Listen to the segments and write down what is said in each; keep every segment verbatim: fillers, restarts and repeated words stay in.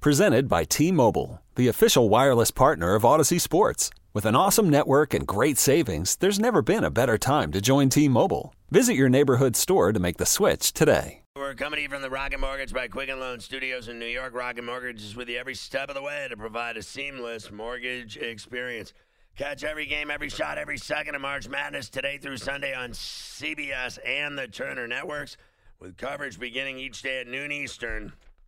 Presented by T-Mobile, the official wireless partner of Odyssey Sports. With an awesome network and great savings, there's never been a better time to join T-Mobile. Visit your neighborhood store to make the switch today. We're coming to you from the Rocket Mortgage by Quicken Loan Studios in New York. Rocket Mortgage is with you every step of the way to provide a seamless mortgage experience. Catch every game, every shot, every second of March Madness today through Sunday on C B S and the Turner Networks, with coverage beginning each day at noon Eastern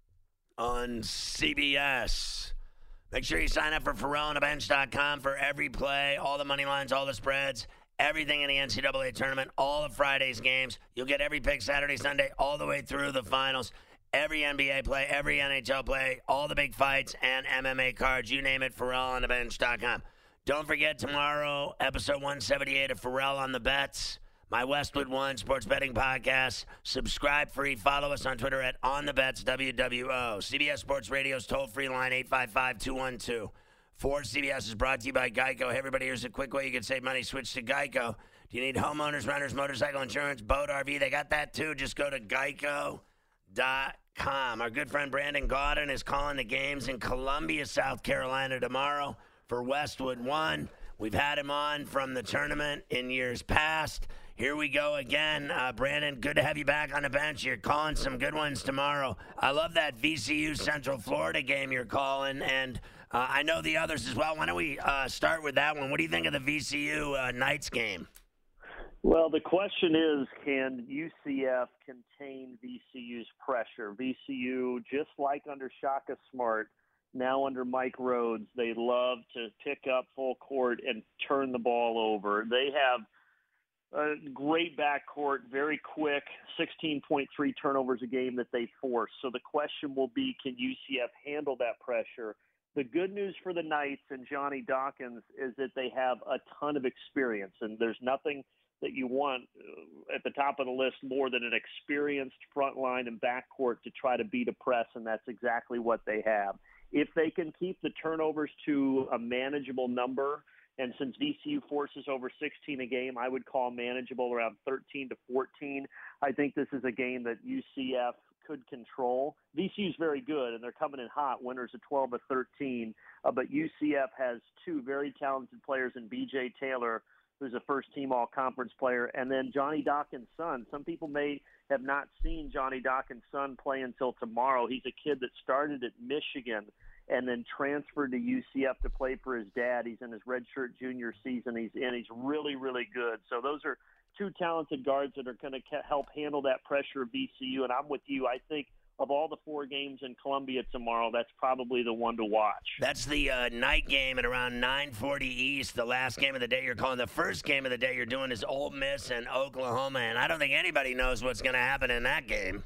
on C B S. Make sure you sign up for Ferrall on the bench dot com for every play, all the money lines, all the spreads, everything in the N C double A tournament, all of Friday's games. You'll get every pick Saturday, Sunday, all the way through the finals. Every N B A play, every N H L play, all the big fights, and M M A cards. You name it, Ferrall on the bench dot com. Don't forget tomorrow, episode one seventy-eight of Ferrall on the Bets, my Westwood One sports betting podcast. Subscribe free. Follow us on Twitter at On The Bets W W O. C B S Sports Radio's toll-free line, eight five five, two one two, four C B S is brought to you by Geico. Hey, everybody, here's a quick way you can save money. Switch to Geico. Do you need homeowners, renters, motorcycle insurance, boat, R V? They got that, too. Just go to geico dot com. Our good friend Brandon Gaudin is calling the games in Columbia, South Carolina tomorrow for Westwood One. We've had him on from the tournament in years past. Here we go again. Uh, Brandon, good to have you back on the bench. You're calling some good ones tomorrow. I love that V C U Central Florida game you're calling, and uh, I know the others as well. Why don't we uh, start with that one? What do you think of the V C U uh, Knights game? Well, the question is, can U C F contain V C U's pressure? V C U, just like under Shaka Smart, now under Mike Rhodes, they love to pick up full court and turn the ball over. They have a great backcourt, very quick, sixteen point three turnovers a game that they force. So the question will be, can U C F handle that pressure? The good news for the Knights and Johnny Dawkins is that they have a ton of experience, and there's nothing that you want at the top of the list more than an experienced front line and backcourt to try to beat a press, and that's exactly what they have. If they can keep the turnovers to a manageable number, and since V C U forces over sixteen a game, I would call manageable around thirteen to fourteen. I think this is a game that U C F could control. V C U is very good, and they're coming in hot, winners of twelve to thirteen. Uh, but U C F has two very talented players in B J Taylor, who's a first-team all-conference player, and then Johnny Dawkins' son. Some people may have not seen Johnny Dawkins' son play until tomorrow. He's a kid that started at Michigan and then transferred to U C F to play for his dad. He's in his redshirt junior season. He's and he's really, really good. So those are two talented guards that are going to help handle that pressure of V C U. And I'm with you. I think of all the four games in Columbia tomorrow, that's probably the one to watch. That's the uh, night game at around nine forty East, the last game of the day you're calling. The first game of the day you're doing is Ole Miss and Oklahoma, and I don't think anybody knows what's going to happen in that game.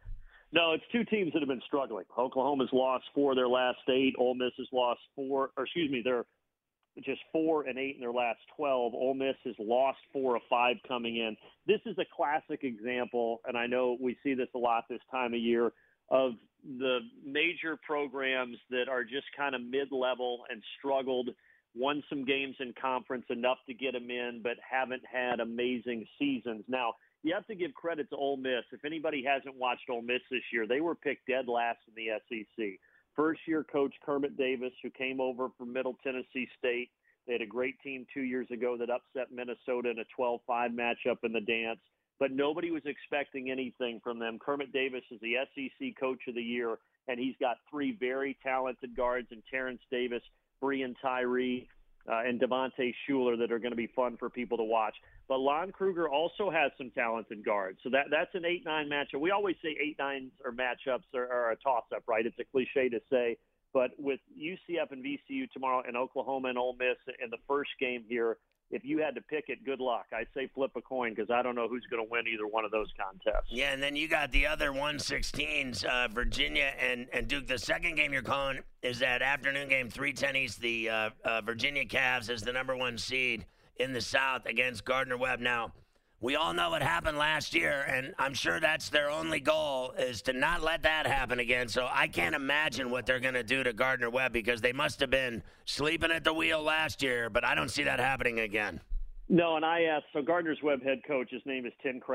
No, it's two teams that have been struggling. Oklahoma's lost four of their last eight. Ole Miss has lost four, or excuse me, they're just four and eight in their last twelve. Ole Miss has lost four of five coming in. This is a classic example, and I know we see this a lot this time of year, of the major programs that are just kind of mid-level and struggled, won some games in conference enough to get them in, but haven't had amazing seasons. Now, you have to give credit to Ole Miss. If anybody hasn't watched Ole Miss this year, they were picked dead last in the S E C. First-year coach Kermit Davis, who came over from Middle Tennessee State. They had a great team two years ago that upset Minnesota in a twelve five matchup in the dance, but nobody was expecting anything from them. Kermit Davis is the S E C Coach of the Year, and he's got three very talented guards in Terrence Davis, Breein Tyree, uh, and Devontae Shuler that are going to be fun for people to watch. But Lon Kruger also has some talented guards. So that that's an eight nine matchup. We always say eight nines or matchups are, are a toss-up, right? It's a cliche to say. But with U C F and V C U tomorrow and Oklahoma and Ole Miss in the first game here, if you had to pick it, good luck. I'd say flip a coin because I don't know who's going to win either one of those contests. Yeah, and then you got the other one sixteens, uh, Virginia and, and Duke. The second game you're calling is that afternoon game, three ten East, the uh, uh, Virginia Cavs as the number one seed in the South against Gardner-Webb. Now, we all know what happened last year, and I'm sure that's their only goal is to not let that happen again. So I can't imagine what they're going to do to Gardner-Webb because they must have been sleeping at the wheel last year, but I don't see that happening again. No, and I asked, so Gardner's Webb head coach, his name is Tim Kraft.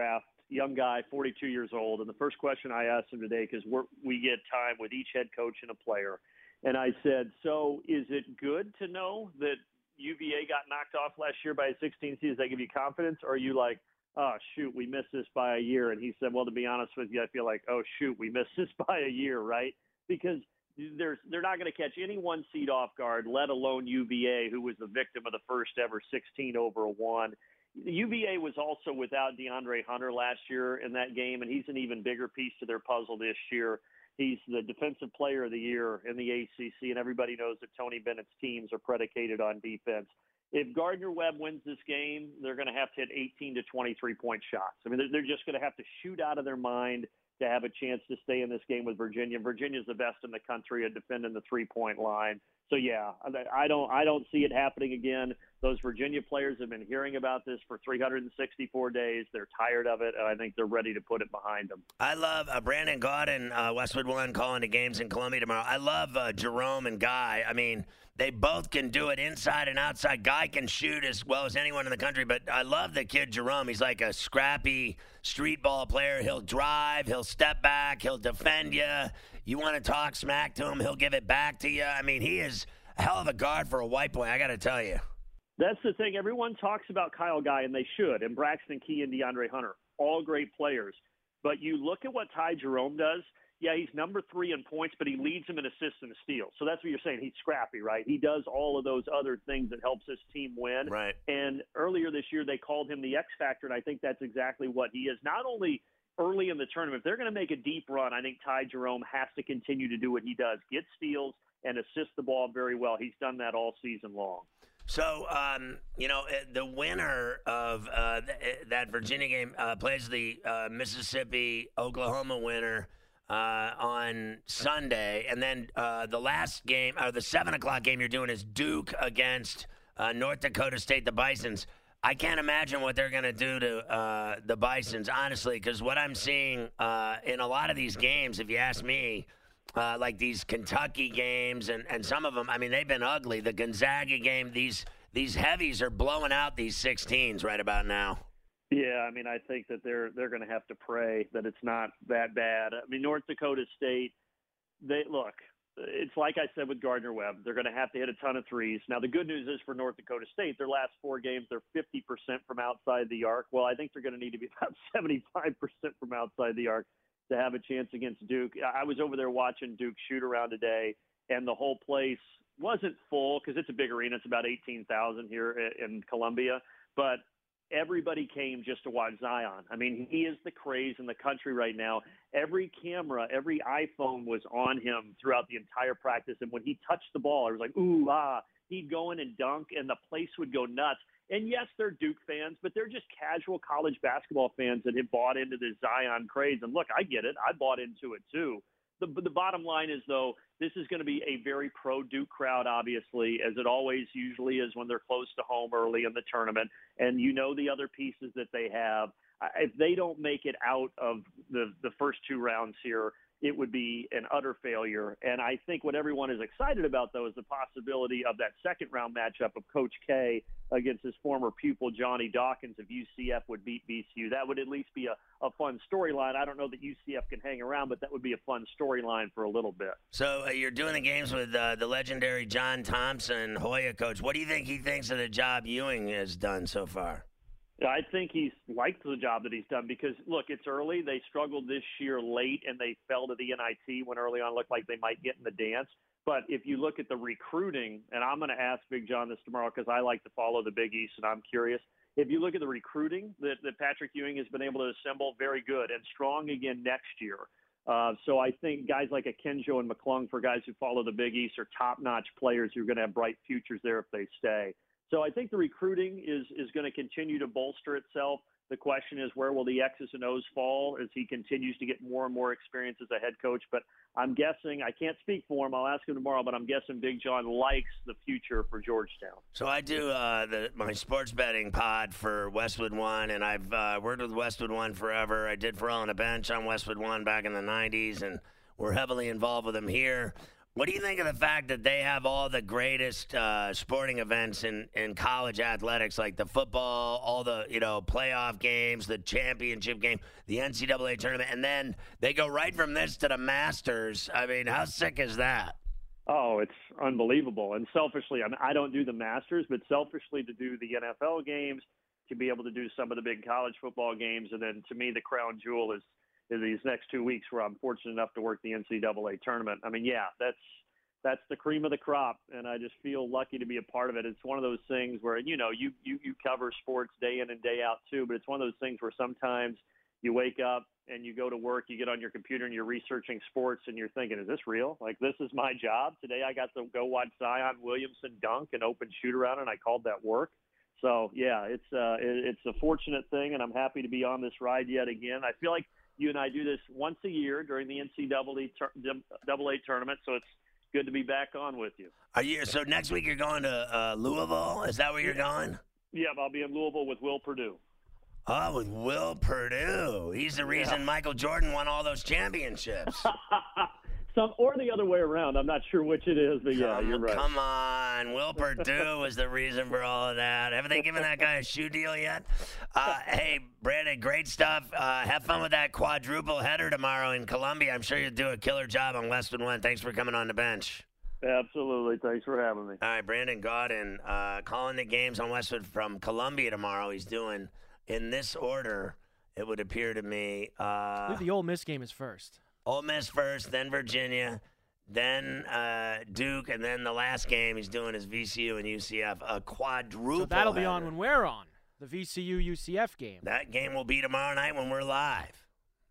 young guy, forty-two years old. And the first question I asked him today, because we get time with each head coach and a player, and I said, so is it good to know that U V A got knocked off last year by a sixteen seed? Does that give you confidence? Or are you like, oh, shoot, we missed this by a year? And he said, well, to be honest with you, I feel like, oh, shoot, we missed this by a year, right? Because there's, they're not going to catch any one seed off guard, let alone U V A, who was the victim of the first ever sixteen over a one. U V A was also without DeAndre Hunter last year in that game, and he's an even bigger piece to their puzzle this year. He's the defensive player of the year in the A C C, and everybody knows that Tony Bennett's teams are predicated on defense. If Gardner-Webb wins this game, they're going to have to hit eighteen to twenty-three point shots. I mean, they're just going to have to shoot out of their mind to have a chance to stay in this game with Virginia. Virginia's the best in the country at defending the three-point line. So, yeah, I don't I don't see it happening again. Those Virginia players have been hearing about this for three hundred sixty-four days. They're tired of it, and I think they're ready to put it behind them. I love uh, Brandon Gaudin, uh, Westwood One, calling the games in Columbia tomorrow. I love uh, Jerome and Guy. I mean, they both can do it inside and outside. Guy can shoot as well as anyone in the country, but I love the kid Jerome. He's like a scrappy street ball player. He'll drive, he'll step back, he'll defend you. You want to talk smack to him, he'll give it back to you. I mean, he is a hell of a guard for a white boy, I got to tell you. That's the thing. Everyone talks about Kyle Guy, and they should, and Braxton Key and DeAndre Hunter, all great players. But you look at what Ty Jerome does. Yeah, he's number three in points, but he leads them in assists and steals. So that's what you're saying. He's scrappy, right? He does all of those other things that helps his team win. Right. And earlier this year, they called him the X Factor, and I think that's exactly what he is. Not only early in the tournament, if they're going to make a deep run, I think Ty Jerome has to continue to do what he does, get steals and assist the ball very well. He's done that all season long. So, um, you know, the winner of uh, th- that Virginia game uh, plays the uh, Mississippi-Oklahoma winner uh, on Sunday. And then uh, the last game, or the seven o'clock game you're doing is Duke against uh, North Dakota State, the Bisons. I can't imagine what they're going to do to uh, the Bisons, honestly, because what I'm seeing uh, in a lot of these games, if you ask me, Uh, like these Kentucky games and, and some of them, I mean, they've been ugly. The Gonzaga game, these these heavies are blowing out these sixteens right about now. Yeah, I mean, I think that they're they're going to have to pray that it's not that bad. I mean, North Dakota State, they look, it's like I said with Gardner-Webb. They're going to have to hit a ton of threes. Now, the good news is for North Dakota State, their last four games, they're fifty percent from outside the arc. Well, I think they're going to need to be about seventy-five percent from outside the arc to have a chance against Duke. I was over there watching Duke shoot around today, and the whole place wasn't full because it's a big arena. It's about eighteen thousand here in Columbia. But everybody came just to watch Zion. I mean, he is the craze in the country right now. Every camera, every iPhone was on him throughout the entire practice. And when he touched the ball, it was like, ooh, ah. He'd go in and dunk, and the place would go nuts. And, yes, they're Duke fans, but they're just casual college basketball fans that have bought into this Zion craze. And, look, I get it. I bought into it too. The, the bottom line is, though, this is going to be a very pro-Duke crowd, obviously, as it always usually is when they're close to home early in the tournament. And you know the other pieces that they have. If they don't make it out of the, the first two rounds here, it would be an utter failure. And I think what everyone is excited about, though, is the possibility of that second-round matchup of Coach K against his former pupil, Johnny Dawkins, if U C F would beat V C U. That would at least be a, a fun storyline. I don't know that U C F can hang around, but that would be a fun storyline for a little bit. So uh, you're doing the games with uh, the legendary John Thompson, Hoya coach. What do you think he thinks of the job Ewing has done so far? I think he's liked the job that he's done because, look, it's early. They struggled this year late, and they fell to the N I T when early on looked like they might get in the dance. But if you look at the recruiting, and I'm going to ask Big John this tomorrow because I like to follow the Big East, and I'm curious. If you look at the recruiting that, that Patrick Ewing has been able to assemble, very good and strong again next year. Uh, so I think guys like a Kenjo and McClung, for guys who follow the Big East, are top-notch players who are going to have bright futures there if they stay. So I think the recruiting is is going to continue to bolster itself. The question is, where will the X's and O's fall as he continues to get more and more experience as a head coach? But I'm guessing, I can't speak for him, I'll ask him tomorrow, but I'm guessing Big John likes the future for Georgetown. So I do uh, the, my sports betting pod for Westwood One, and I've uh, worked with Westwood One forever. I did Ferrall on a Bench on Westwood One back in the nineties, and we're heavily involved with them here. What do you think of the fact that they have all the greatest uh, sporting events in, in college athletics, like the football, all the, you know, playoff games, the championship game, the N C double A tournament, and then they go right from this to the Masters? I mean, how sick is that? Oh, it's unbelievable. And selfishly, I mean, I don't do the Masters, but selfishly to do the N F L games, to be able to do some of the big college football games, and then to me, the crown jewel is in these next two weeks where I'm fortunate enough to work the N C double A tournament. I mean, yeah, that's that's the cream of the crop, and I just feel lucky to be a part of it. It's one of those things where, you know, you, you, you cover sports day in and day out too, but it's one of those things where sometimes you wake up and you go to work, you get on your computer and you're researching sports and you're thinking, is this real? Like, this is my job. Today I got to go watch Zion Williamson dunk and open shoot around, and I called that work. So, yeah, it's, uh, it, it's a fortunate thing, and I'm happy to be on this ride yet again. I feel like you and I do this once a year during the N C double A, double A tournament, so it's good to be back on with you. Are you so next week you're going to uh, Louisville? Is that where you're going? Yeah, I'll be in Louisville with Will Perdue. Oh, with Will Perdue. He's the reason Yeah. Michael Jordan won all those championships. Some or the other way around. I'm not sure which it is, but yeah, come, you're right. Come on. Will Perdue was the reason for all of that. Haven't they given that guy a shoe deal yet? Uh, hey, Brandon, great stuff. Uh, have fun with that quadruple header tomorrow in Columbia. I'm sure you'll do a killer job on Westwood One. Thanks for coming on the bench. Absolutely. Thanks for having me. All right, Brandon Gaudin, uh, calling the games on Westwood from Columbia tomorrow. He's doing, in this order, it would appear to me. Uh, I believe the Ole Miss game is first. Ole Miss first, then Virginia, then uh, Duke, and then the last game he's doing is V C U and U C F, a quadruple So that'll be on header. when we're on, the V C U U C F game. That game will be tomorrow night when we're live.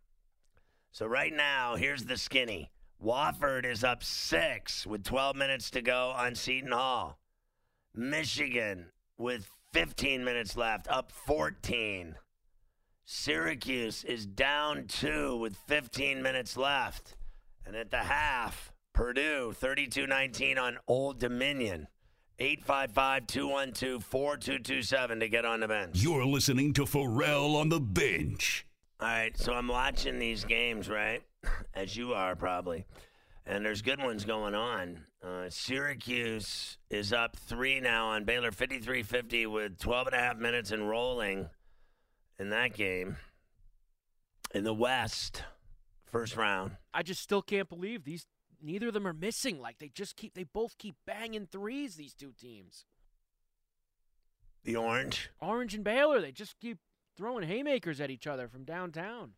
So right now, here's the skinny. Wofford is up six with twelve minutes to go on Seton Hall. Michigan with fifteen minutes left, up fourteen. Syracuse is down two with fifteen minutes left. And at the half, Purdue thirty-two nineteen on Old Dominion. eight five five, two one two, four two two seven to get on the bench. You're listening to Pharrell on the Bench. All right, so I'm watching these games, right? As you are probably. And there's good ones going on. Uh, Syracuse is up three now on Baylor, fifty-three fifty with twelve and a half minutes and rolling in that game. In the West, first round. I just still can't believe these. Neither of them are missing. Like they just keep. They both keep banging threes. These two teams, The Orange. Orange and Baylor, they just keep throwing haymakers at each other from downtown.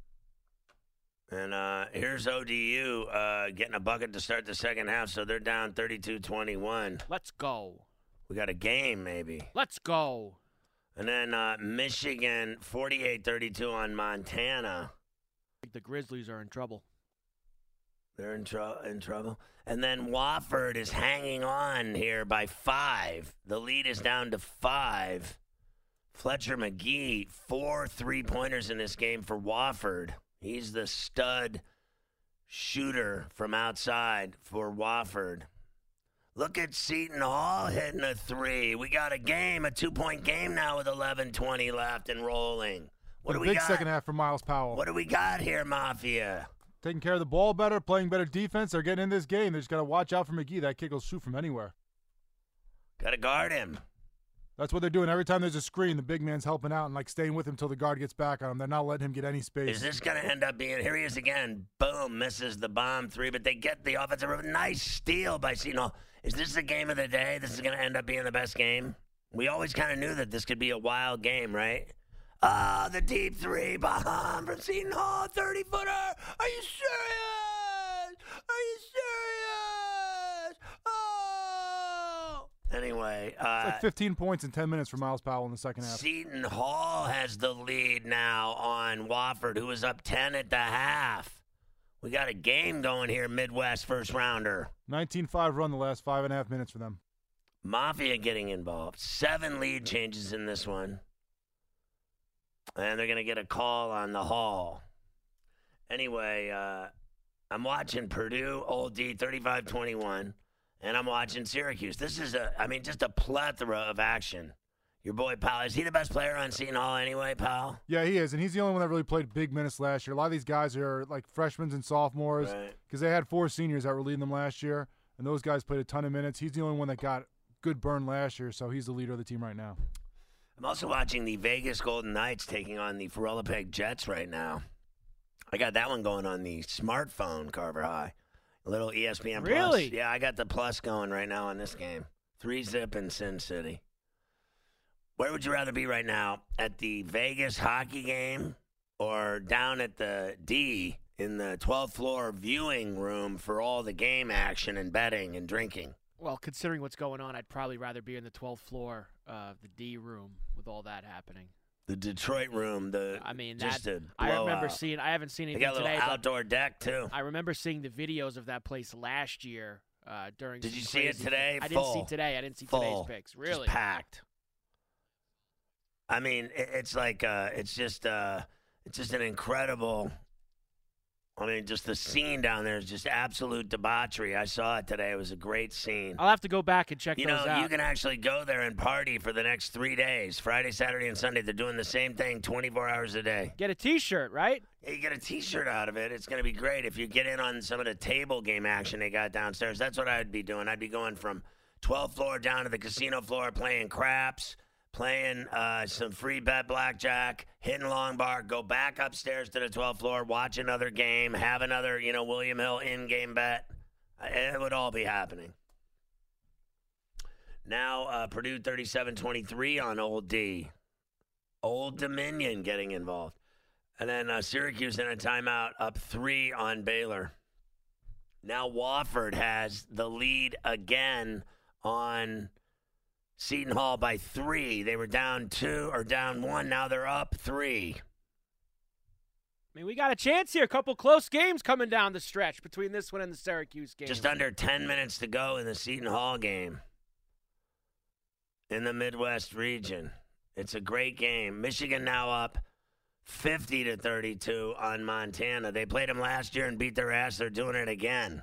And uh, here's O D U uh, getting a bucket to start the second half, so they're down thirty-two twenty-one. Let's go. We got a game, maybe. Let's go. And then uh, Michigan, forty-eight thirty-two on Montana. The Grizzlies are in trouble. They're in, tr- in trouble. And then Wofford is hanging on here by five. The lead is down to five. Fletcher McGee, four three-pointers in this game for Wofford. He's the stud shooter from outside for Wofford. Look at Seton Hall hitting a three. We got a game, a two-point game now with eleven twenty left and rolling. What do we big got? second half for Miles Powell. What do we got here, Mafia? Taking care of the ball better, playing better defense. They're getting in this game. They just got to watch out for McGee. That kid will shoot from anywhere. Got to guard him. That's what they're doing. Every time there's a screen, the big man's helping out and like staying with him until the guard gets back on him. They're not letting him get any space. Is this going to end up being, here he is again, boom, misses the bomb three, but they get the offensive, nice steal by Seton Hall. Is this the game of the day? This is going to end up being the best game? We always kind of knew that this could be a wild game, right? Ah, oh, the deep three, bomb from Seton Hall, thirty-footer. Are you serious? Are you serious? Oh! Anyway. Uh, It's like fifteen points in ten minutes for Miles Powell in the second half. Seton Hall has the lead now on Wofford, who was up ten at the half. We got a game going here, Midwest first rounder. nineteen five run the last five and a half minutes for them. Mafia getting involved. Seven lead changes in this one. And they're going to get a call on the Hall. Anyway, uh, I'm watching Purdue, Old D, thirty-five twenty-one. And I'm watching Syracuse. This is, a, I mean, just a plethora of action. Your boy Powell, is he the best player on Seton Hall anyway, Powell? Yeah, he is, and he's the only one that really played big minutes last year. A lot of these guys are like freshmen and sophomores because Right. they had four seniors that were leading them last year, and those guys played a ton of minutes. He's the only one that got good burn last year, so he's the leader of the team right now. I'm also watching the Vegas Golden Knights taking on the Ferrellapeg Jets right now. I got that one going on the smartphone, Carver High. A little E S P N Really? Plus. Yeah, I got the plus going right now on this game. Three zip in Sin City. Where would you rather be right now? At the Vegas hockey game or down at the D in the twelfth floor viewing room for all the game action and betting and drinking? Well, considering what's going on, I'd probably rather be in the twelfth floor of the D room with all that happening. The Detroit room, the I mean, just that, a I remember blowout. seeing. I haven't seen They anything got a little today. but outdoor deck too. I remember seeing the videos of that place last year uh, during. Did some you see it crazy- today? I didn't Full. see today. I didn't see Full. today's pics. Just Really? packed. I mean, it, it's like uh, it's just uh, it's just an incredible. I mean, just the scene down there is just absolute debauchery. I saw it today. It was a great scene. I'll have to go back and check You those know, out. you can actually go there and party for the next three days. Friday, Saturday, and Sunday. They're doing the same thing twenty-four hours a day. Get a T-shirt, right? Yeah, you get a T-shirt out of it. It's going to be great. If you get in on some of the table game action they got downstairs, that's what I'd be doing. I'd be going from twelfth floor down to the casino floor, playing craps, playing uh, some free bet blackjack, hitting long bar, go back upstairs to the twelfth floor, watch another game, have another, you know, William Hill in-game bet. It would all be happening. Now uh, Purdue thirty-seven twenty-three on Old D. Old Dominion getting involved. And then uh, Syracuse in a timeout up three on Baylor. Now Wofford has the lead again on Seton Hall by three. They were down two or down one. Now they're up three. I mean, we got a chance here. A couple close games coming down the stretch between this one and the Syracuse game. Just under ten minutes to go in the Seton Hall game in the Midwest region. It's a great game. Michigan now up fifty to thirty-two on Montana. They played them last year and beat their ass. They're doing it again.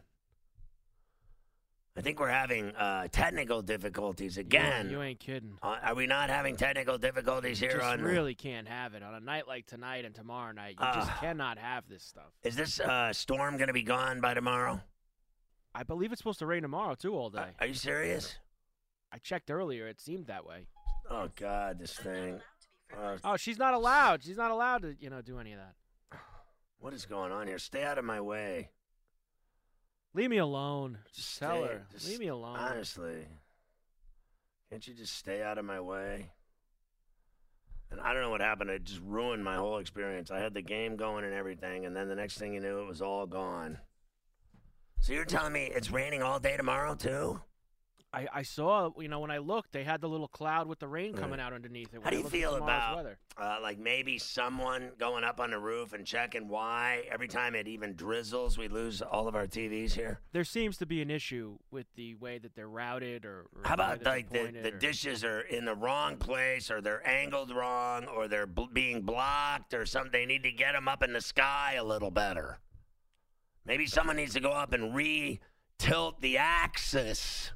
I think we're having uh, technical difficulties again. You, you ain't kidding. Uh, are we not having technical difficulties here You just on? really can't have it on a night like tonight and tomorrow night. You Uh, just cannot have this stuff. Is this uh, storm going to be gone by tomorrow? I believe it's supposed to rain tomorrow too all day. Uh, are you serious? I checked earlier. It seemed that way. Oh God, this thing. Uh, Oh, she's not allowed. She's not allowed to, you know, do any of that. what is going on here? Stay out of my way. Leave me alone. Just Tell stay- her. just- Leave me alone. Honestly, can't you just stay out of my way? And I don't know what happened. It just ruined my whole experience. I had the game going and everything, and then the next thing you knew, it was all gone. So you're telling me it's raining all day tomorrow too? I, I saw, you know, when I looked, they had the little cloud with the rain coming out underneath it. when How do I you looked at feel tomorrow's about weather. uh, like maybe someone going up on the roof and checking why every time it even drizzles, we lose all of our T Vs here? There seems to be an issue with the way that they're routed, or, or How the way about that they're like the, pointed, the or- dishes are in the wrong place, or they're angled wrong, or they're bl- being blocked, or something? They need to get them up in the sky a little better. Maybe someone needs to go up and re-tilt the axis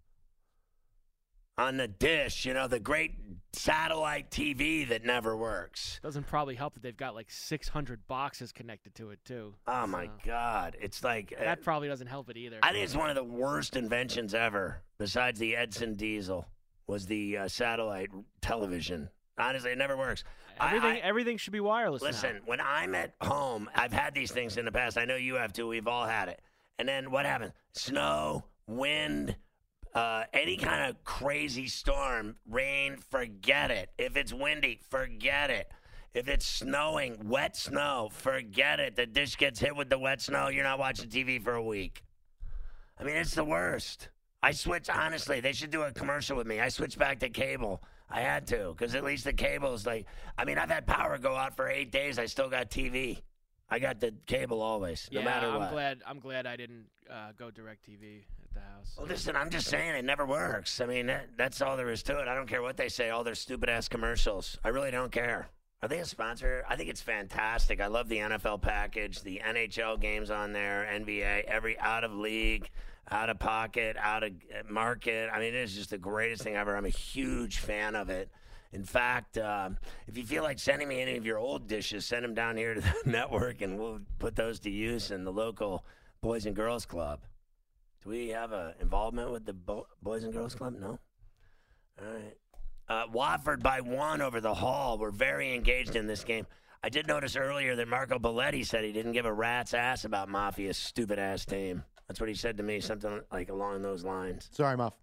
on the dish, you know, the great satellite T V that never works. Doesn't probably help that they've got like six hundred boxes connected to it too. Oh my So, God! It's like uh, That probably doesn't help it either. I think it's one of the worst inventions ever, besides the Edison diesel, was the uh, satellite television. Honestly, it never works. I- Everything, I- everything should be wireless now. Listen, when I'm at home, I've had these things in the past. I know you have too. We've all had it. And then what happens? Snow, wind, uh, any kind of crazy storm, rain, forget it. If it's windy, forget it. If it's snowing, wet snow, forget it. The dish gets hit with the wet snow, you're not watching T V for a week. I mean, it's the worst. I switched, honestly, they should do a commercial with me. I switched back to cable. I had to, because at least the cable's like, I mean, I've had power go out for eight days. I still got T V. I got the cable always, no yeah, matter I'm what. glad. I'm glad I didn't uh, go direct T V at the house. Well, listen, I'm just saying it never works. I mean, that, that's all there is to it. I don't care what they say, all their stupid-ass commercials. I really don't care. Are they a sponsor? I think it's fantastic. I love the N F L package, the N H L games on there, N B A, every out-of-league, out-of-pocket, out-of-market. I mean, it is just the greatest thing ever. I'm a huge fan of it. In fact, um, if you feel like sending me any of your old dishes, send them down here to the network, and we'll put those to use in the local Boys and Girls Club. Do we have a involvement with the Bo- Boys and Girls Club? No? All right. Uh, Watford by one over the Hall. We're very engaged in this game. I did notice earlier that Marco Belletti said he didn't give a rat's ass about Mafia's stupid-ass team. That's what he said to me, something like along those lines. Sorry, Muff.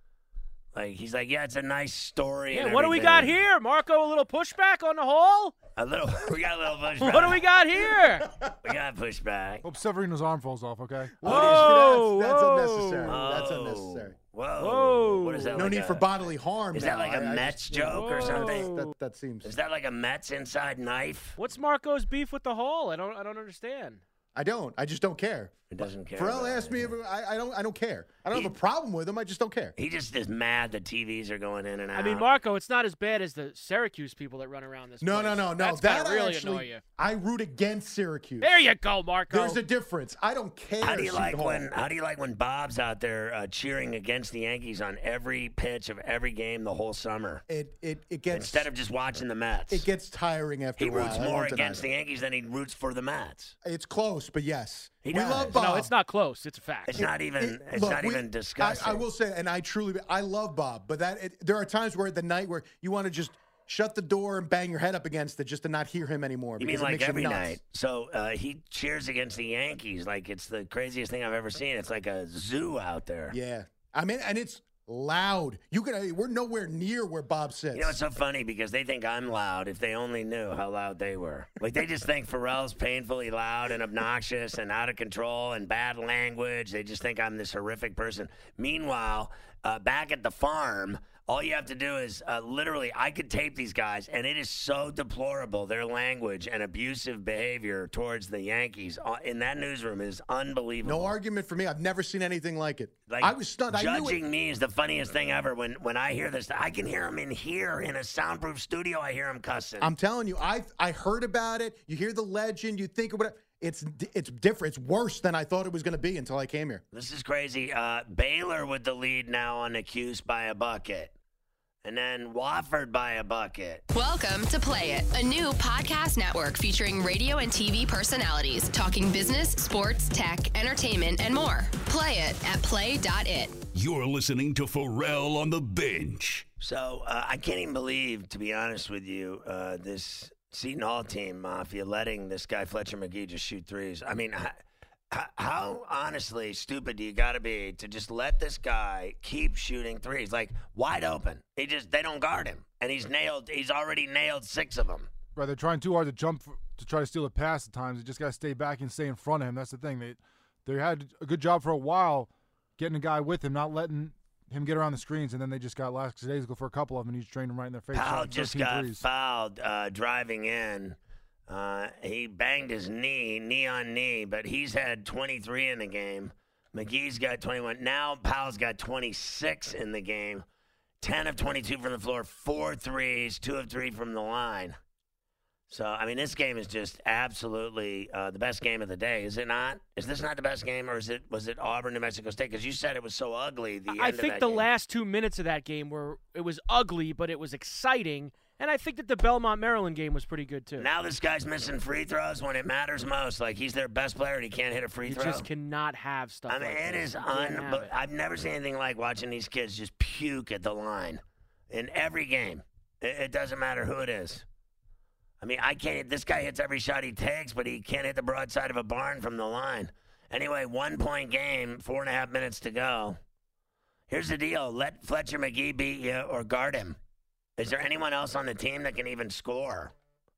Like, he's like, yeah, it's a nice story. Yeah, and what do we everything. got here? Marco, a little pushback on the Hall? A little. We got a little pushback. What do we got here? We got pushback. Hope Severino's arm falls off, okay? Whoa, that's, that's whoa. unnecessary. Oh. That's unnecessary. Whoa. Whoa. What is that? No like need a, for bodily harm. Is now. that like a I- I Mets just, you know, joke or something? That, that seems. Is that like a Mets inside knife? What's Marco's beef with the Hall? I don't I don't understand. I don't. I just don't care. It doesn't care. Pharrell about asked it. me if I, I don't. I don't care. I don't He- have a problem with him. I just don't care. He just is mad that T Vs are going in and out. I mean, Marco, it's not as bad as the Syracuse people that run around this No, place. no, no, no. That's that gotta I really actually, annoy you. I root against Syracuse. There you go, Marco. There's a difference. I don't care. How do you Seton like Hall. when? How do you like when Bob's out there uh, cheering against the Yankees on every pitch of every game the whole summer it it it gets instead of just watching the Mets? it gets tiring after he a while. roots I more won't deny against that. the Yankees than he roots for the Mets. It's close, but yes, He we does. love Bob. No, it's not close. It's a fact. It's not even. It- it's look, not we- even discussing. I, I will say, and I truly, I love Bob, but that it, there are times where at the night where you want to just shut the door and bang your head up against it just to not hear him anymore. You because mean it like makes every you nuts. night? So uh, he cheers against the Yankees like it's the craziest thing I've ever seen. It's like a zoo out there. Yeah, I mean, and it's loud. You can. We're nowhere near where Bob sits. You know, it's so funny because they think I'm loud if they only knew how loud they were. Like, they just think Pharrell's painfully loud and obnoxious and out of control and bad language. They just think I'm this horrific person. Meanwhile, uh, back at the farm, all you have to do is uh, literally, I could tape these guys, and it is so deplorable. Their language and abusive behavior towards the Yankees uh, in that newsroom is unbelievable. no argument for me. I've never seen anything like it. Like, I was stunned. I knew Judging it. me is the funniest thing ever. When when I hear this, I can hear him in here in a soundproof studio. I hear him cussing. I'm telling you, I I heard about it. You hear the legend. You think about it. It's it's different. It's worse than I thought it was going to be until I came here. This is crazy. Uh, Baylor with the lead now on the Cuse by a bucket. And then Wofford by a bucket. Welcome to Play It, a new podcast network featuring radio and T V personalities talking business, sports, tech, entertainment, and more. Play it at play dot it. You're listening to Pharrell on the Bench. So uh, I can't even believe, to be honest with you, uh, this Seton Hall team, Mafia, letting this guy Fletcher McGee just shoot threes. I mean, how, how honestly stupid do you got to be to just let this guy keep shooting threes, like wide open? He just they don't guard him, and he's nailed. He's already nailed six of them. Right, they're trying too hard to jump for, to try to steal a pass at times. They just got to stay back and stay in front of him. That's the thing. They they had a good job for a while getting a guy with him, not letting him get around the screens, and then they just got last days go for a couple of them, and he's trained him right in their face. Powell shot just thirteen got threes. fouled uh, driving in. Uh, he banged his knee, knee on knee, but he's had twenty-three in the game. McGee's got twenty-one. Now Powell's got twenty-six in the game. ten of twenty-two from the floor, four threes, two of three from the line. So, I mean, this game is just absolutely uh, the best game of the day, is it not? Is this not the best game, or is it was it Auburn, New Mexico State? Because you said it was so ugly. The I end of think that the game. last two minutes of that game were it was ugly, but it was exciting. And I think that the Belmont, Maryland game was pretty good too. Now this guy's missing free throws when it matters most. Like, he's their best player and he can't hit a free You throw. just cannot have stuff. I mean, like it this. is You can't have un. it. I've never seen anything like watching these kids just puke at the line in every game. It, it doesn't matter who it is. I mean, I can't. This guy hits every shot he takes, but he can't hit the broadside of a barn from the line. Anyway, one point game, four and a half minutes to go. Here's the deal: let Fletcher McGee beat you or guard him. Is there anyone else on the team that can even score?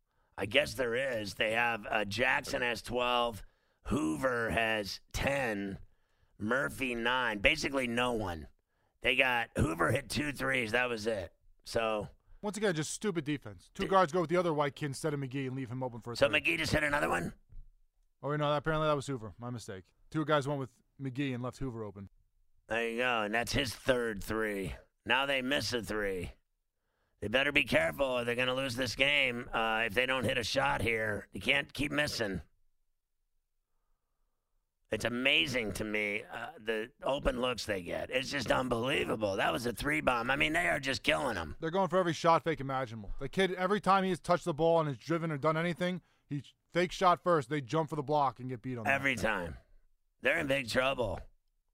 I guess there is. They have uh, Jackson has twelve, Hoover has ten, Murphy nine. Basically, no one. They got Hoover hit two threes. That was it. So, Once again, just stupid defense. Two guards go with the other white kid instead of McGee and leave him open for a so three. McGee just hit another one. Oh, no, apparently that was Hoover. My mistake. Two guys went with McGee and left Hoover open. There you go, and that's his third three. Now they miss a three. They better be careful or they're going to lose this game uh, if they don't hit a shot here. You can't keep missing. It's amazing to me, uh, the open looks they get. It's just unbelievable. That was a three bomb. I mean, they are just killing them. They're going for every shot fake imaginable. The kid, every time he has touched the ball and has driven or done anything, he fake shot first. They jump for the block and get beat on that. Every time. They're in big trouble.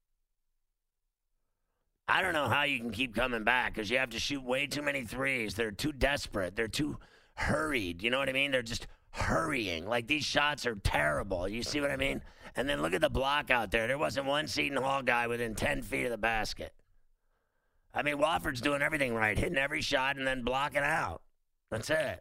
I don't know how you can keep coming back because you have to shoot way too many threes. They're too desperate. They're too hurried. You know what I mean? They're just hurrying. Like, these shots are terrible. You see what I mean? And then look at the block out there. There wasn't one Seton Hall guy within ten feet of the basket. I mean, Wofford's doing everything right, hitting every shot and then blocking out. That's it.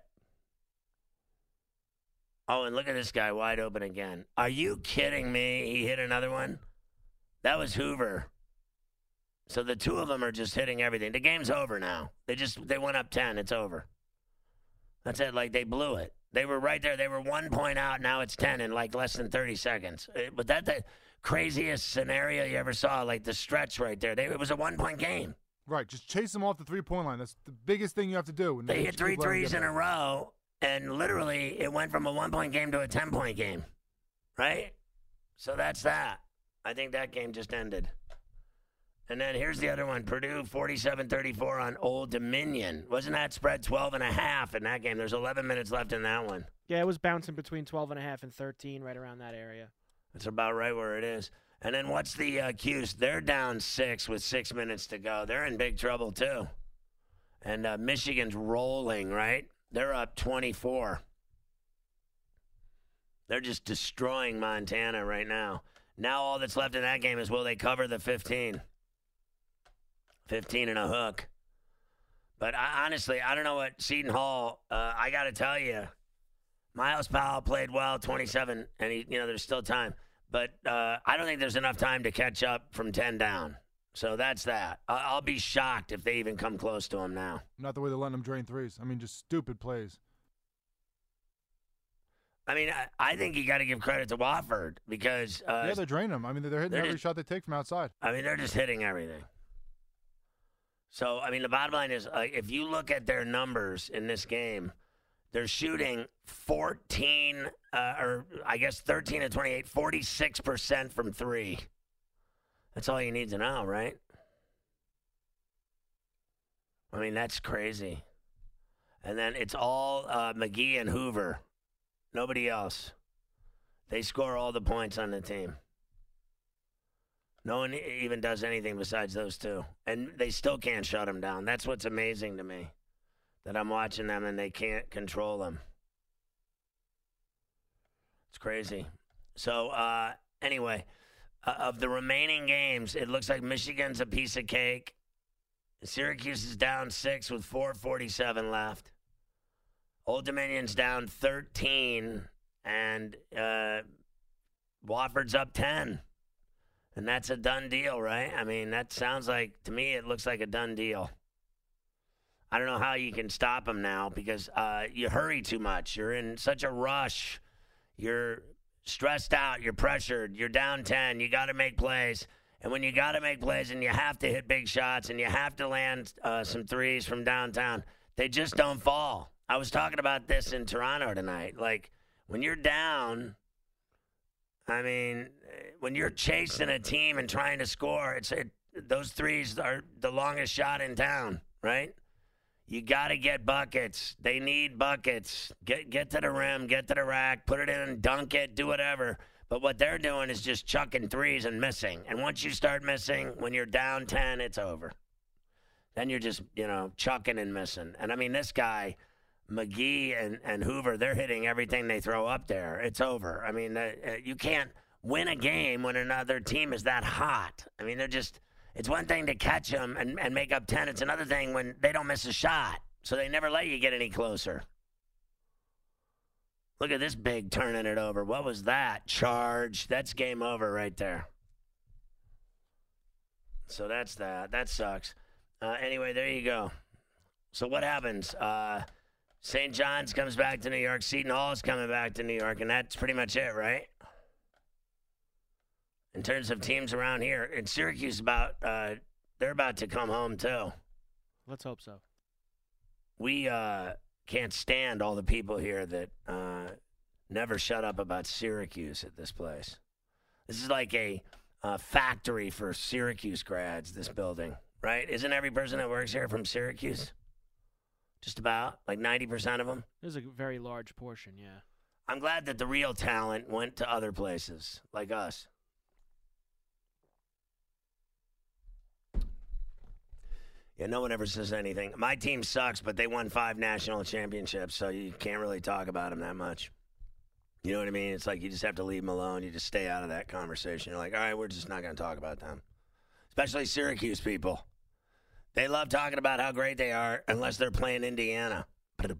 Oh, and look at this guy wide open again. Are you kidding me? He hit another one? That was Hoover. So the two of them are just hitting everything. The game's over now. They just they went up ten. It's over. That's it. Like, they blew it. They were right there. They were one point out. Now it's ten in like less than thirty seconds. It, but that the craziest scenario you ever saw, like the stretch right there. They, it was a one-point game. Right. Just chase them off the three-point line. That's the biggest thing you have to do. They hit three threes in a row, and literally it went from a one-point game to a ten-point game. Right? So that's that. I think that game just ended. And then here's the other one. Purdue forty-seven thirty-four on Old Dominion. Wasn't that spread twelve and a half in that game? There's eleven minutes left in that one. Yeah, it was bouncing between twelve and a half and thirteen, right around that area. That's about right where it is. And then what's the uh, Cuse? They're down six with six minutes to go. They're in big trouble, too. And uh, Michigan's rolling, right? They're up twenty-four. They're just destroying Montana right now. Now all that's left in that game is will they cover the fifteen? fifteen and a hook. But I, honestly, I don't know what Seton Hall, uh, I got to tell you, Miles Powell played well, twenty-seven, and he, you know, there's still time. But uh, I don't think there's enough time to catch up from ten down. So that's that. I- I'll be shocked if they even come close to him now. Not the way they're letting them drain threes. I mean, just stupid plays. I mean, I, I think you got to give credit to Wofford because uh, yeah, they're draining them. I mean, they're hitting they're every just, shot they take from outside. I mean, they're just hitting everything. So, I mean, the bottom line is, uh, if you look at their numbers in this game, they're shooting fourteen, uh, or I guess thirteen and twenty-eight, forty-six percent from three. That's all you need to know, right? I mean, that's crazy. And then it's all uh, McGee and Hoover. Nobody else. They score all the points on the team. No one even does anything besides those two. And they still can't shut them down. That's what's amazing to me, that I'm watching them and they can't control them. It's crazy. So, uh, anyway, uh, of the remaining games, it looks like Michigan's a piece of cake. Syracuse is down six with four forty-seven left. Old Dominion's down thirteen, and uh, Wofford's up ten. And that's a done deal, right? I mean, that sounds like, to me, it looks like a done deal. I don't know how you can stop them now because uh, you hurry too much. You're in such a rush. You're stressed out. You're pressured. You're down ten. You got to make plays. And when you got to make plays and you have to hit big shots and you have to land uh, some threes from downtown, they just don't fall. I was talking about this in Toronto tonight. Like, when you're down, I mean, when you're chasing a team and trying to score, it's it, those threes are the longest shot in town, right? You got to get buckets. They need buckets. Get get to the rim, get to the rack, put it in, dunk it, do whatever. But what they're doing is just chucking threes and missing. And once you start missing, when you're down ten, it's over. Then you're just, you know, chucking and missing. And, I mean, this guy, McGee and, and Hoover, they're hitting everything they throw up there. It's over. I mean, uh, you can't win a game when another team is that hot. I mean, they're just – it's one thing to catch them and, and make up ten. It's another thing when they don't miss a shot. So they never let you get any closer. Look at this big turning it over. What was that? Charge. That's game over right there. So that's that. That sucks. Uh, anyway, there you go. So what happens? Uh, Saint John's comes back to New York. Seton Hall's coming back to New York, and that's pretty much it, right? In terms of teams around here, and Syracuse about uh, they're about to come home too. Let's hope so. We uh, can't stand all the people here that uh, never shut up about Syracuse at this place. This is like a uh, factory for Syracuse grads, this building, right? Isn't every person that works here from Syracuse? Just about, like ninety percent of them? There's a very large portion, yeah. I'm glad that the real talent went to other places, like us. Yeah, no one ever says anything. My team sucks, but they won five national championships, so you can't really talk about them that much. You know what I mean? It's like you just have to leave them alone. You just stay out of that conversation. You're like, all right, we're just not going to talk about them. Especially Syracuse people. They love talking about how great they are unless they're playing Indiana.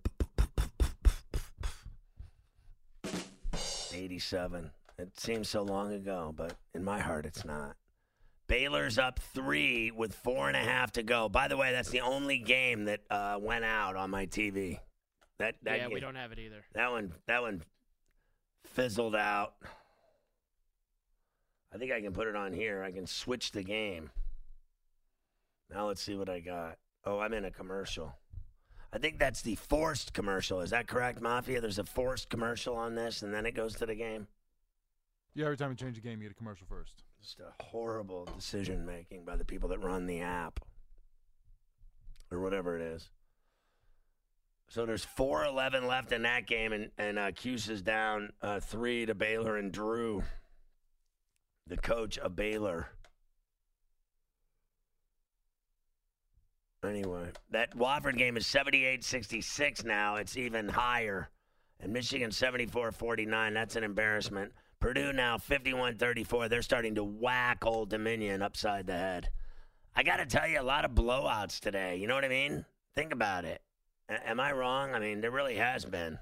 eighty-seven. It seems so long ago, but in my heart, it's not. Baylor's up three with four and a half to go. By the way, that's the only game that uh, went out on my T V. That, that yeah, game, we don't have it either. That one, that one fizzled out. I think I can put it on here. I can switch the game. Now let's see what I got. Oh, I'm in a commercial. I think that's the forced commercial. Is that correct, Mafia? There's a forced commercial on this, and then it goes to the game? Yeah, every time you change the game, you get a commercial first. Just a horrible decision-making by the people that run the app. Or whatever it is. So there's four eleven left in that game, and, and uh, Cuse is down uh, three to Baylor and Drew, the coach of Baylor. Anyway, that Wofford game is seventy-eight sixty-six now. It's even higher. And Michigan seventy-four forty-nine. That's an embarrassment. Purdue now fifty-one thirty-four. They're starting to whack Old Dominion upside the head. I got to tell you, a lot of blowouts today. You know what I mean? Think about it. A- am I wrong? I mean, there really has been.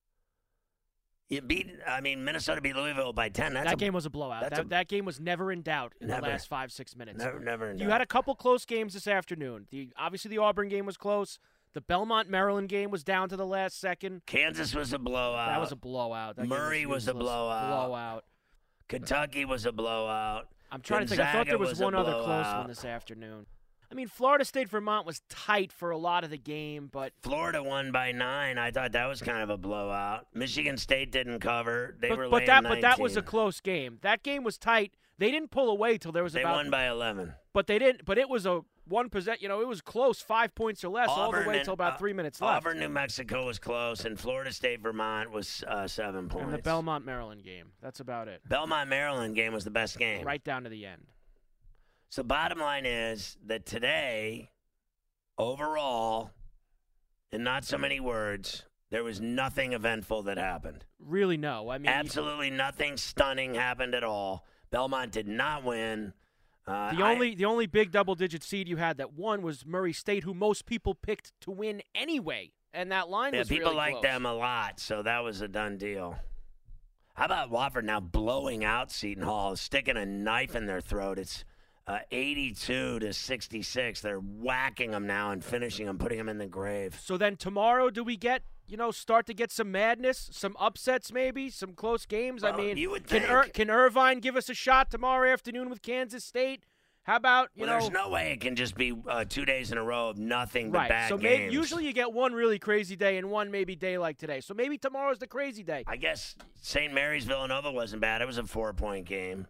You beat, I mean, Minnesota beat Louisville by ten. That's that a, game was a blowout. That, a, that game was never in doubt in never, the last five, six minutes. Never, never in you doubt. had a couple close games this afternoon. The Obviously, the Auburn game was close. The Belmont-Maryland game was down to the last second. Kansas was a blowout. That was a blowout. That Murray was, was a blowout. blowout. Kentucky was a blowout. I'm trying Gonzaga to think. I thought there was, was one other blowout. close one this afternoon. I mean, Florida State-Vermont was tight for a lot of the game, but Florida won by nine. I thought that was kind of a blowout. Michigan State didn't cover. They but, were but laying that nineteen. but that was a close game. That game was tight. They didn't pull away till there was They about. won by eleven. But they didn't. But it was a one possession. You know, it was close, five points or less, Auburn all the way and, till about uh, three minutes left. Auburn, New Mexico was close, and Florida State, Vermont was uh, seven points. And the Belmont-Maryland game. That's about it. Belmont-Maryland game was the best game. Right down to the end. So bottom line is that today, overall, in not so many words, there was nothing eventful that happened. Really, no. I mean, absolutely nothing stunning happened at all. Belmont did not win. Uh, the I, only the only big double-digit seed you had that won was Murray State, who most people picked to win anyway, and that line yeah, was people really like close. them a lot, so that was a done deal. How about Wofford now blowing out Seton Hall, sticking a knife in their throat? It's uh, eighty-two to sixty-six. They're whacking them now and finishing them, putting them in the grave. So then tomorrow, do we get, you know, start to get some madness, some upsets maybe, some close games? Well, I mean, you would can, think. Ir- can Irvine give us a shot tomorrow afternoon with Kansas State? How about, you well, know? there's no way it can just be uh, two days in a row of nothing but right. bad so games. Maybe, usually you get one really crazy day and one maybe day like today. So maybe tomorrow's the crazy day. I guess Saint Mary's Villanova wasn't bad. It was a four-point game.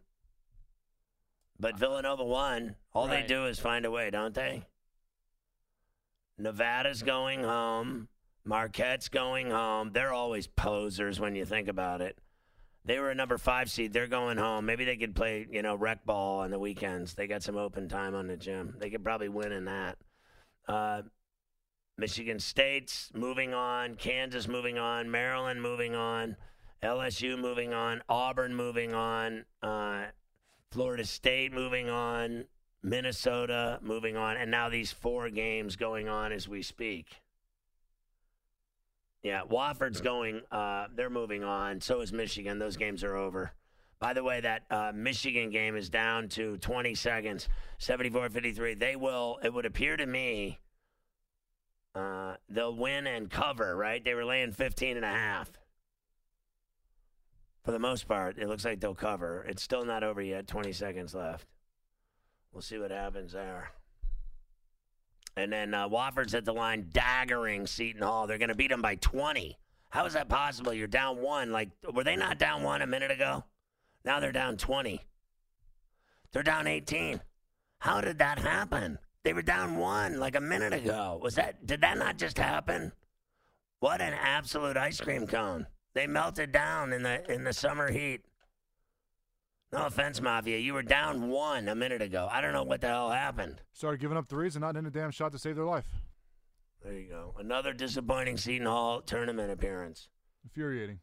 But Villanova won. All Right. they do is find a way, don't they? Nevada's going home. Marquette's going home. They're always posers when you think about it. They were a number five seed. They're going home. Maybe they could play, you know, rec ball on the weekends. They got some open time on the gym. They could probably win in that. Uh, Michigan State's moving on. Kansas moving on. Maryland moving on. L S U moving on. Auburn moving on. Uh, Florida State moving on. Minnesota moving on. And now these four games going on as we speak. Yeah, Wofford's going, uh, they're moving on. So is Michigan. Those games are over. By the way, that uh, Michigan game is down to twenty seconds, seventy-four fifty-three. They will, it would appear to me, uh, they'll win and cover, right? They were laying fifteen and a half. For the most part, it looks like they'll cover. It's still not over yet, twenty seconds left. We'll see what happens there. And then uh, Wofford's at the line daggering Seton Hall. They're going to beat them by twenty. How is that possible? You're down one. Like, were they not down one a minute ago? Now they're down twenty. They're down eighteen. How did that happen? They were down one like a minute ago. Was that? Did that not just happen? What an absolute ice cream cone. They melted down in the in the summer heat. No offense, Mafia. You were down one a minute ago. I don't know what the hell happened. Started giving up threes and not in a damn shot to save their life. There you go. Another disappointing Seton Hall tournament appearance. Infuriating.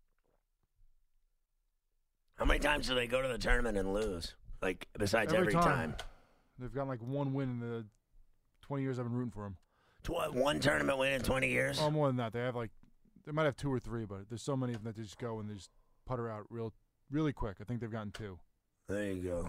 How many times do they go to the tournament and lose? Like, besides every, every time. time. They've gotten like one win in the twenty years I've been rooting for them. Tw- one tournament win in twenty years? Oh, more than that. They have like, they might have two or three, but there's so many of them that they just go and they just putter out real, really quick. I think they've gotten two. There you go.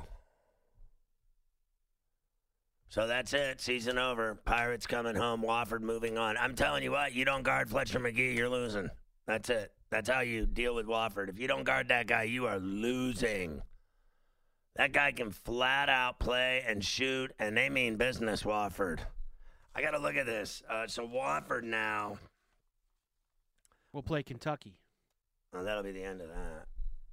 So that's it. Season over. Pirates coming home. Wofford moving on. I'm telling you what, you don't guard Fletcher McGee, you're losing. That's it. That's how you deal with Wofford. If you don't guard that guy, you are losing. That guy can flat out play and shoot, and they mean business, Wofford. I got to look at this. Uh, so Wofford now. We'll play Kentucky. Oh, that'll be the end of that.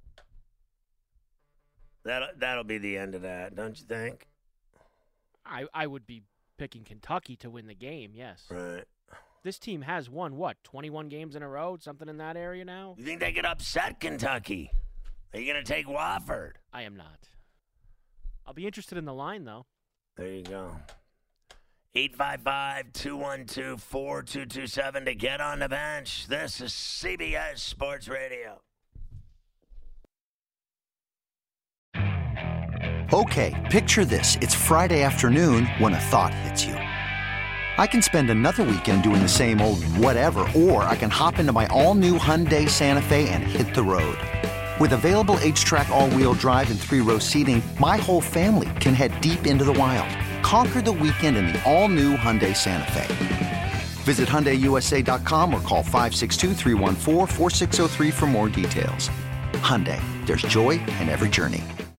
That'll, that'll be the end of that, don't you think? I, I would be picking Kentucky to win the game, yes. Right. This team has won, what, twenty-one games in a row? Something in that area now? You think they could upset Kentucky? Are you going to take Wofford? I am not. I'll be interested in the line, though. There you go. eight five five, two one two, four two two seven to get on the bench. This is C B S Sports Radio. Okay, picture this. It's Friday afternoon when a thought hits you. I can spend another weekend doing the same old whatever, or I can hop into my all-new Hyundai Santa Fe and hit the road. With available H-Track all-wheel drive and three-row seating, my whole family can head deep into the wild. Conquer the weekend in the all-new Hyundai Santa Fe. Visit Hyundai U S A dot com or call five six two, three one four, four six zero three for more details. Hyundai, there's joy in every journey.